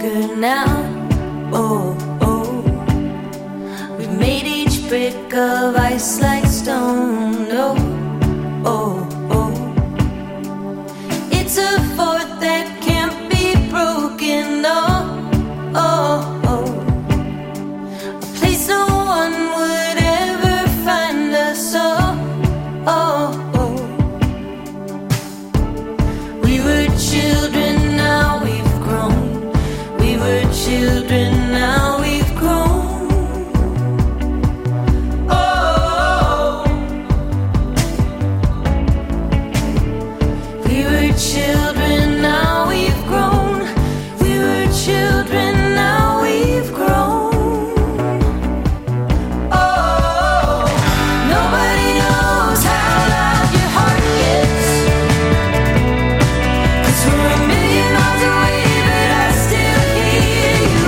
thicker now. Oh, oh. We've made each brick of ice like stone. Oh, oh, oh. It's a fort that can't be broken. Oh, oh, oh. A place no one would ever find us. Oh, oh, oh. We were children, now we've grown. We were children, now we've grown. Oh, we were children, now we've grown. We were children, now we've grown. Oh, nobody knows how loud your heart gets. 'Cause we're a million miles away, but I still hear you.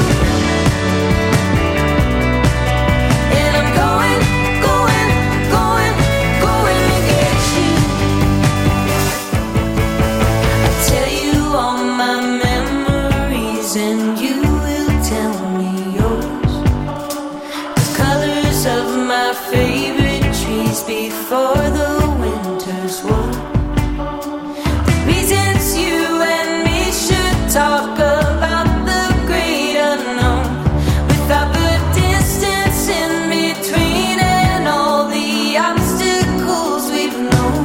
And I'm going, going, going, going to get you. I tell you all my memories and you will tell me yours. The colors of my favorite trees before the winter's war. Reasons you and me should talk about the great unknown, without the distance in between and all the obstacles we've known.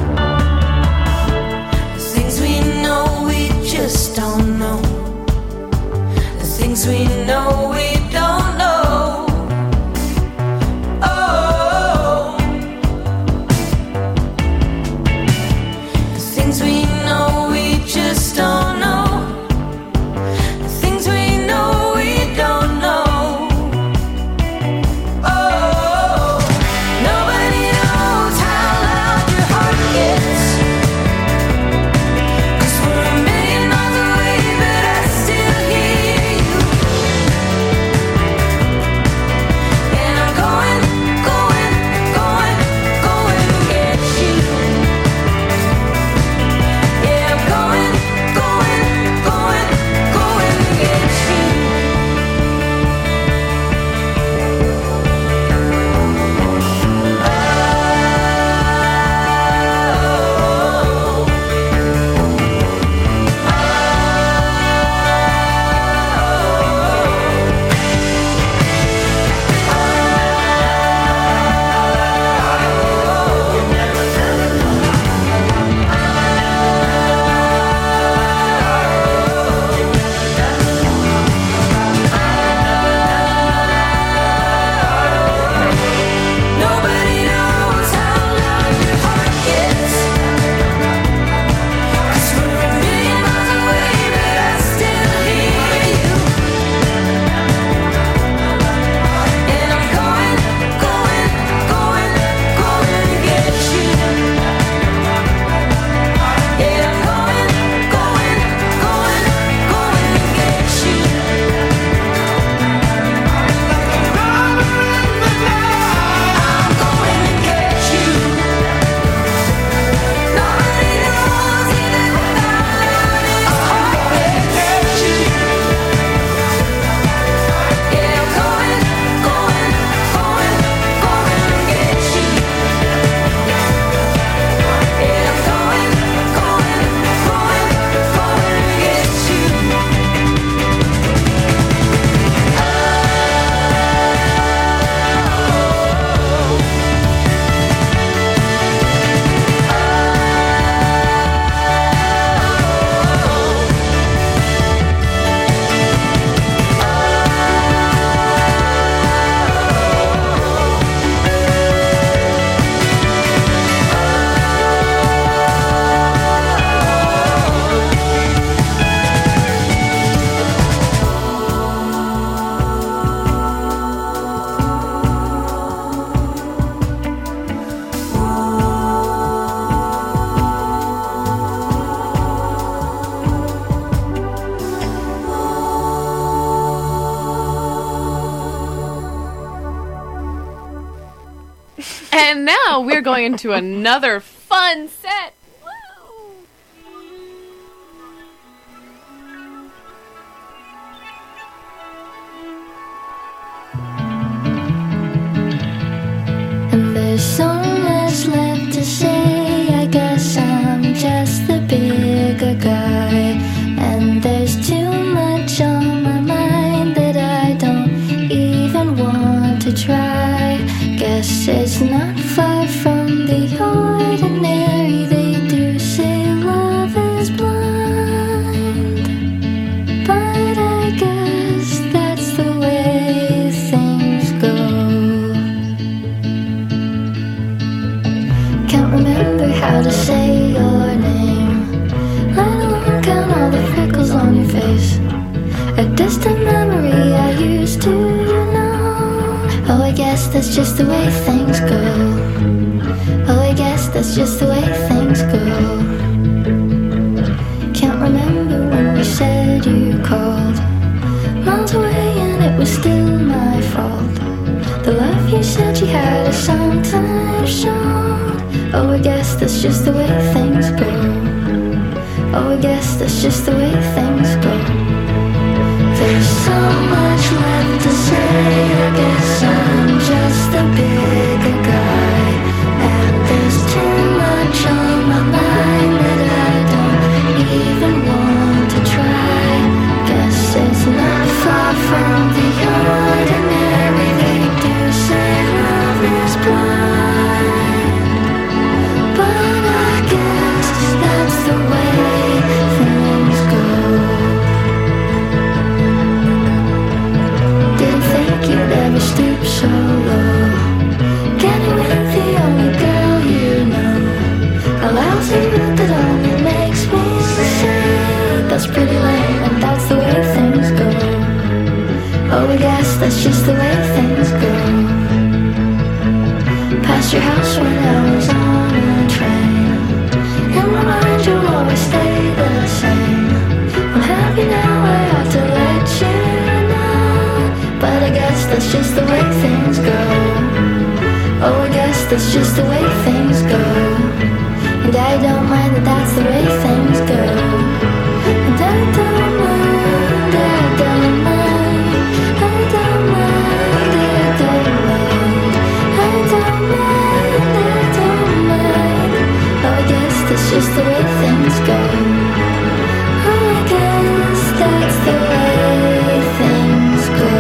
The things we know we just don't know. The things we know we don't know. Oh, the things we know we just don't know. The things we know we don't know. Oh, nobody knows how loud your heart gets. 'Cause we're a million miles away, but I still hear you. And I'm going, going, going, going to get you. Yeah, I'm going, going, going, going to get you. Nobody knows how loud your heart gets. 'Cause we're a million miles away, but I still hear you. And I'm going, going, going, going to get you. Yeah, I'm going, going, going, going to get you. I'm going to get you. Nobody knows even without his heart get you. Yeah, I'm going, going, going, going to get you. Yeah, I'm going, going, going, going to get you. And now we're going into another fun set. Woo! Can't remember how to say your name. Let alone count all the freckles on your face. A distant memory I used to know. Oh, I guess that's just the way things go. Oh, I guess that's just the way things go. Can't remember when you said you called. Miles away and it was still my fault. The love you said you had is sometimes shown. Oh, I guess that's just the way things go. Oh, I guess that's just the way things go. There's so much left to say. I guess I'm just a bigger guy. And there's too much on my mind that I don't even want to try. Guess it's not far from the ordinary. They do say love is blind, but I guess that's the way things go. Didn't think you'd ever stoop so low. Getting with the only girl you know. A lousy route that only makes me say that's pretty lame, and that's the way things go. Oh, I guess that's just the way things go. Past your house when I was on a train. In my mind you'll always stay the same. I'm happy now, I ought to let you know. But I guess that's just the way things go. Oh, I guess that's just the way things go. And I don't mind that that's the way things go. And I don't mind, I don't mind, I don't mind, I don't mind, I don't mind, I don't mind. Oh, I guess that's just the way things go. Oh, I guess that's the way things go.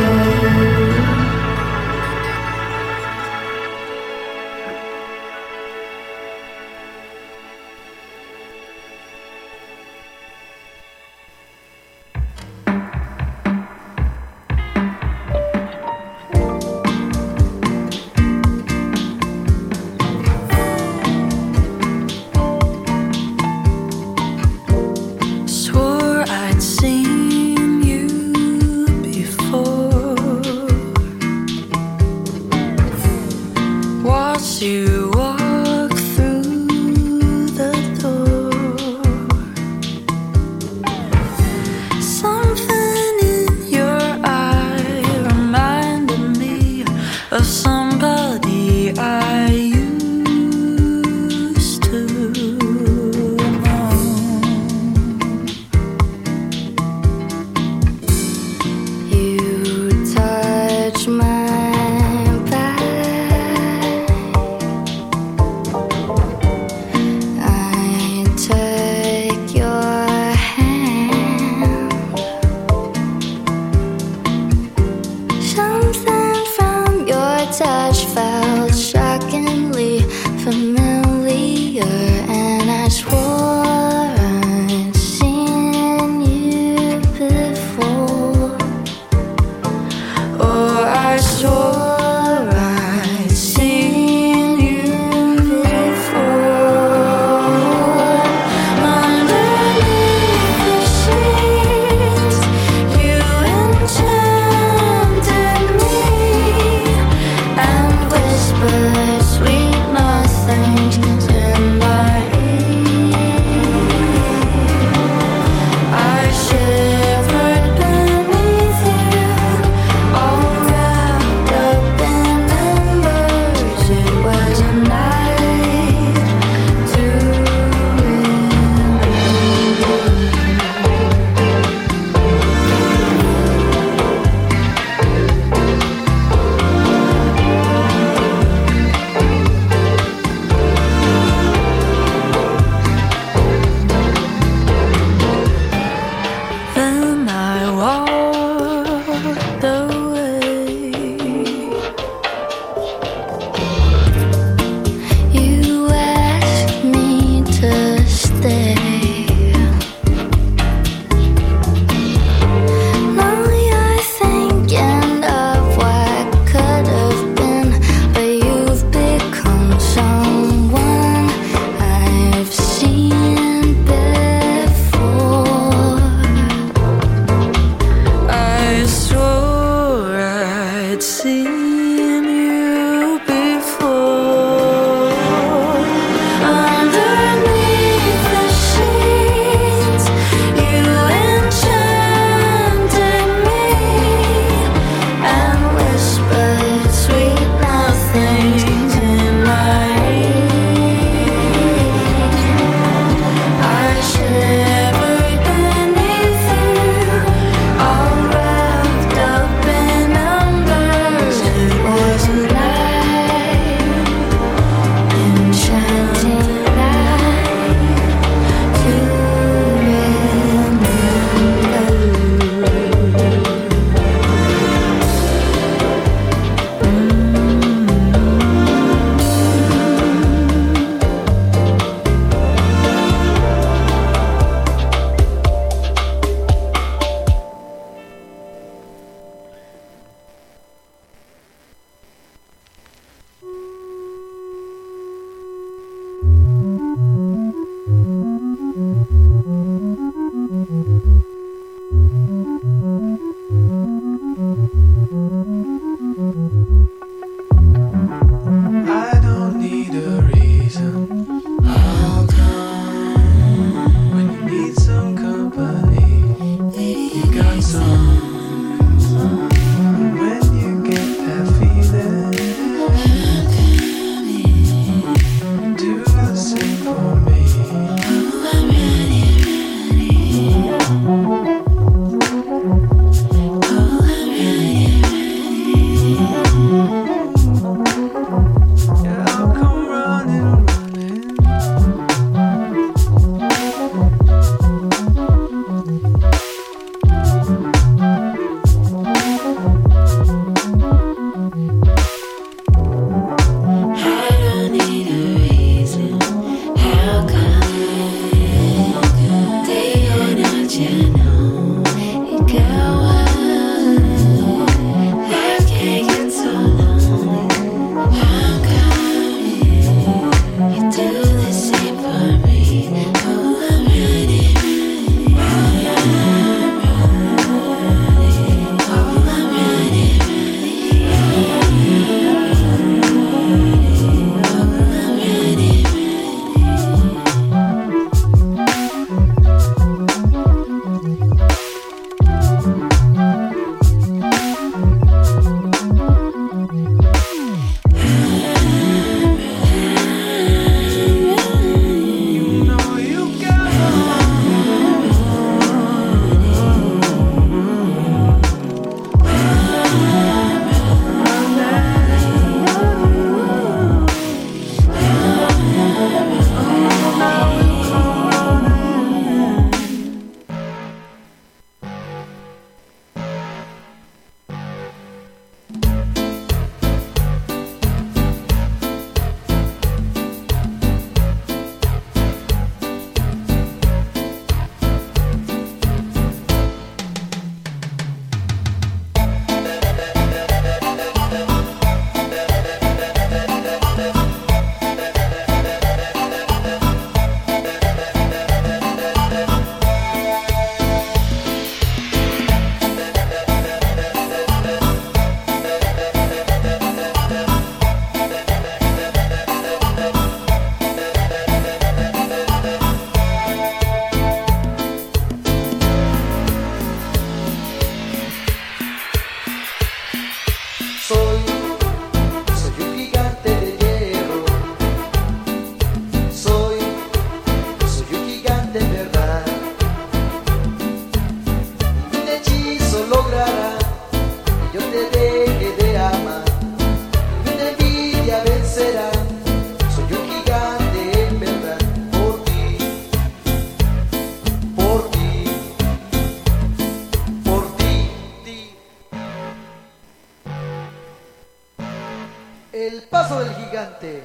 paso del gigante.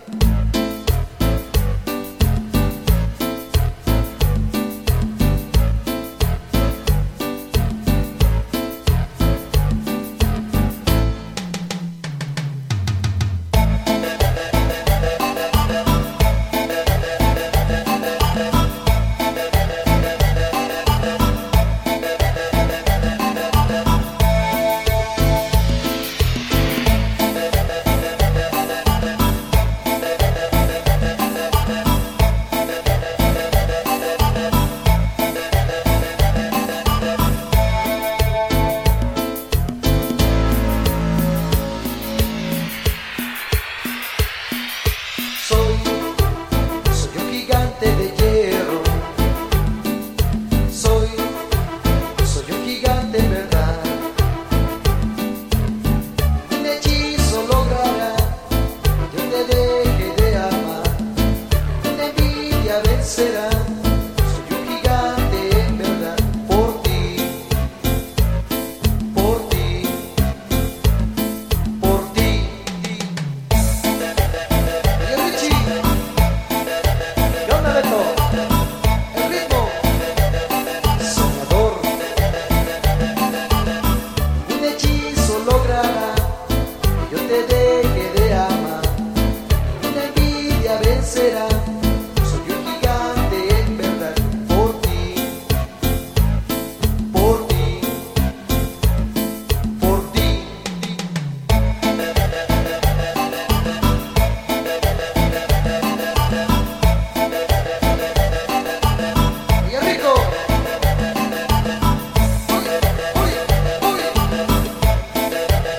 Soy un gigante de hierro, soy un gigante en verdad. Un hechizo logrará que te deje de amar, una envidia vencerá. Soy un gigante en verdad, por ti, por ti, por ti. El ritmo soñador, un hechizo logrará que yo te deje de amar, una envidia vencerá. Soy un gigante en verdad, por ti, por ti, por ti. ¡Qué rico!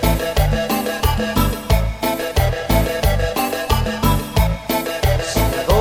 Soñador.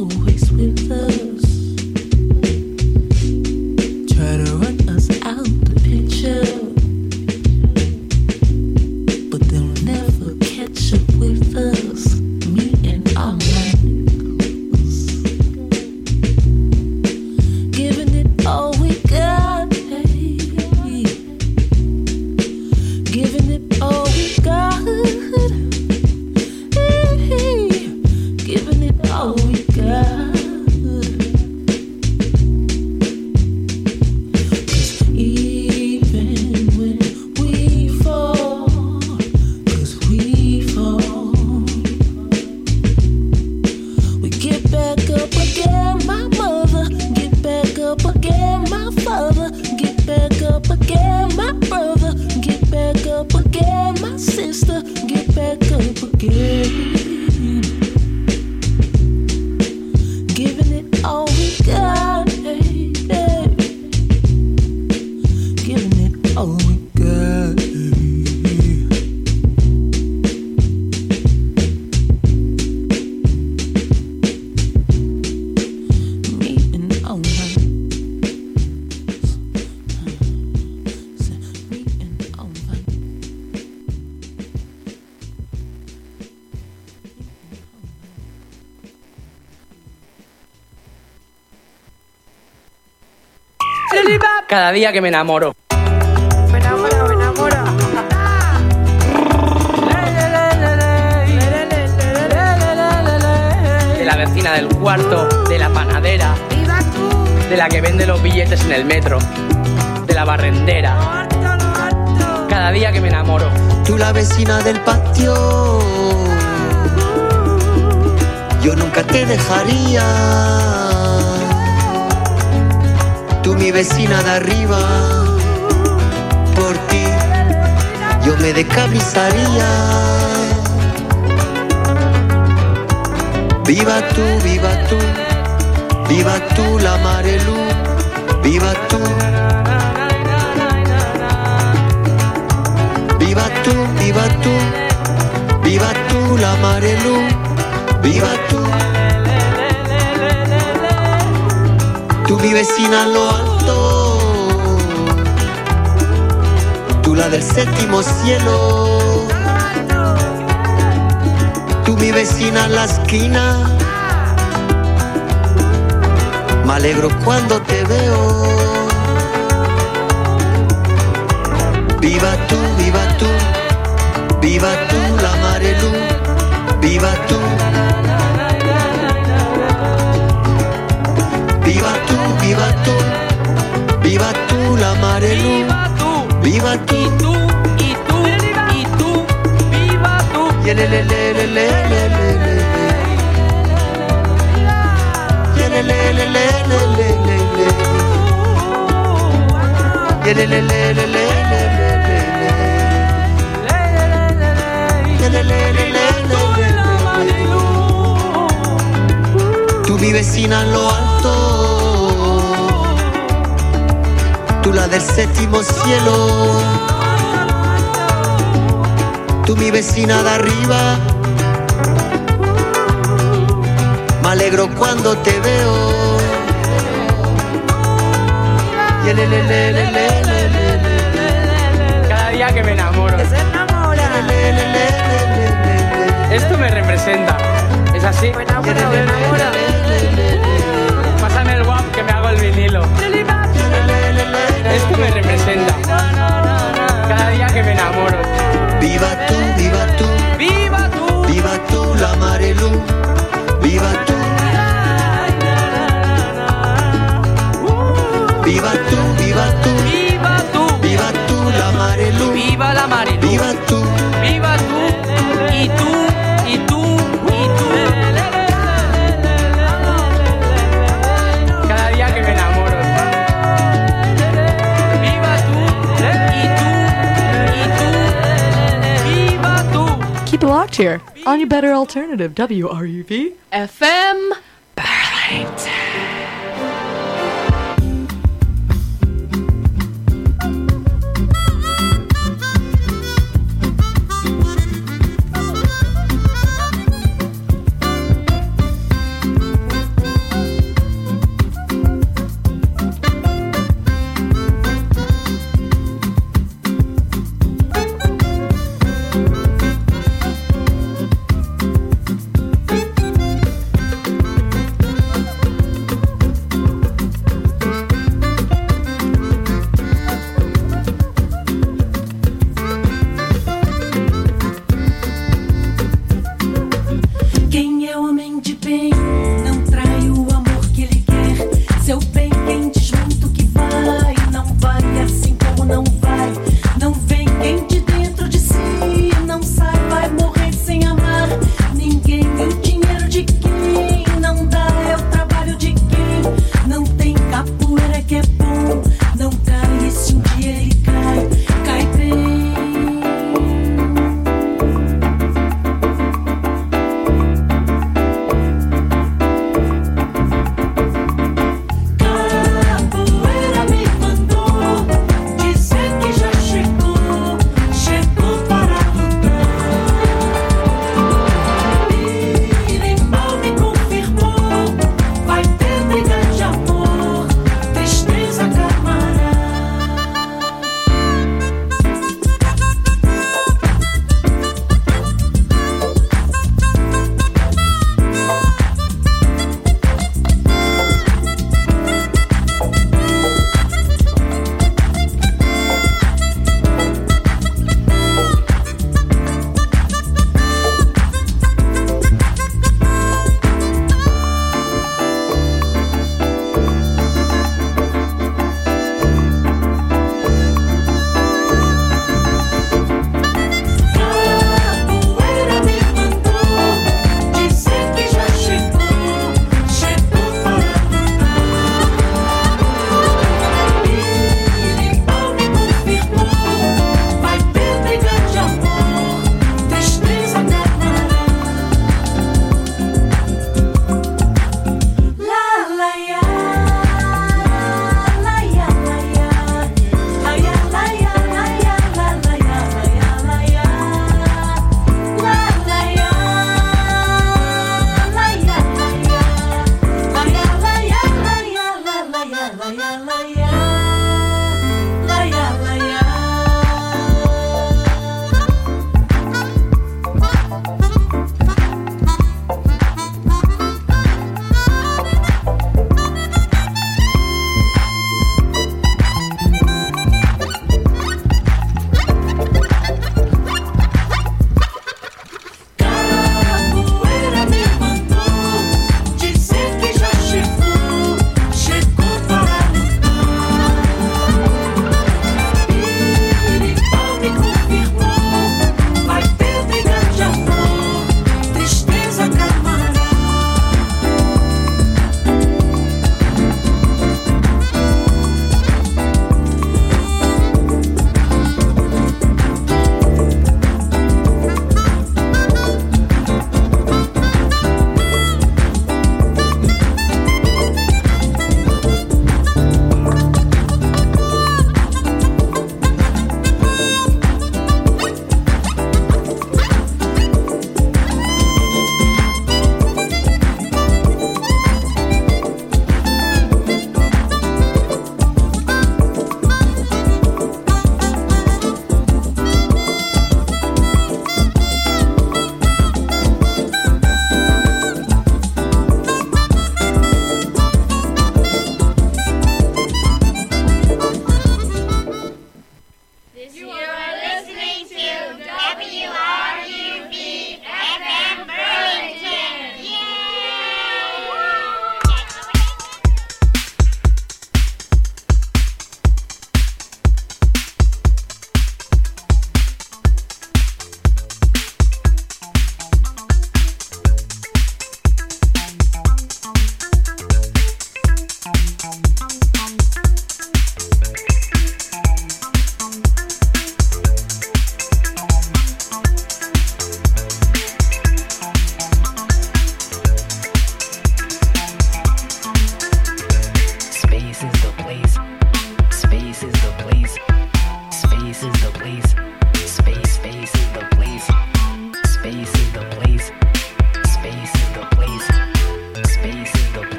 always with us. Try to run us out the picture, but they'll never catch up with us. Me and all my niggas, giving it all we got, hey. Giving it all we got, hey. Giving it all we got. Cada día que me enamoro. Me enamoro, me enamoro. De la vecina del cuarto, de la panadera, de la que vende los billetes en el metro, de la barrendera. Cada día que me enamoro. Tú la vecina del patio, yo nunca te dejaría. Tú mi vecina de arriba, por ti yo me decabrizaría. Viva tú, viva tú, viva tú la Marelú, viva tú. Viva tú, viva tú, viva tú la Marelú, viva tú. Tú mi vecina en lo alto, tú la del séptimo cielo. Tú mi vecina en la esquina, me alegro cuando te veo. Viva tú, viva tú, viva tú la Marelú, viva tú. Viva tú, viva tú, viva tú la Marelú, viva tú, y tú, y tú, y tú, viva tú. Y el le le le le le le le. Y el le le le le le le le. Y el le le le le le le le. Y el le le le le le le. Tú mi vecina en lo alto, tú la del séptimo cielo. Tú mi vecina de arriba, me alegro cuando te veo. Y el le le le le le le. Cada día que me enamoro. Que se enamora. Esto me representa. ¿Es así? Me enamora, me enamora. Pásame el guap que me hago el vinilo. Esto me representa. Cada día que me enamoro. Viva tú, viva tú, ¡Viva tú! viva tú la Marelú, viva tú. Viva tú, viva tú, ¡Viva tú! viva tú la Marelú, ¡Viva la Marelú! viva tú. ¡Viva tú! Y tú, y tú, y tú. Cada día que me enamoro. ¡Viva tú! Y tú, y tú. ¡Viva tú! Keep it locked here on your better alternative, WRUV. FM.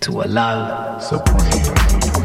to a love supreme.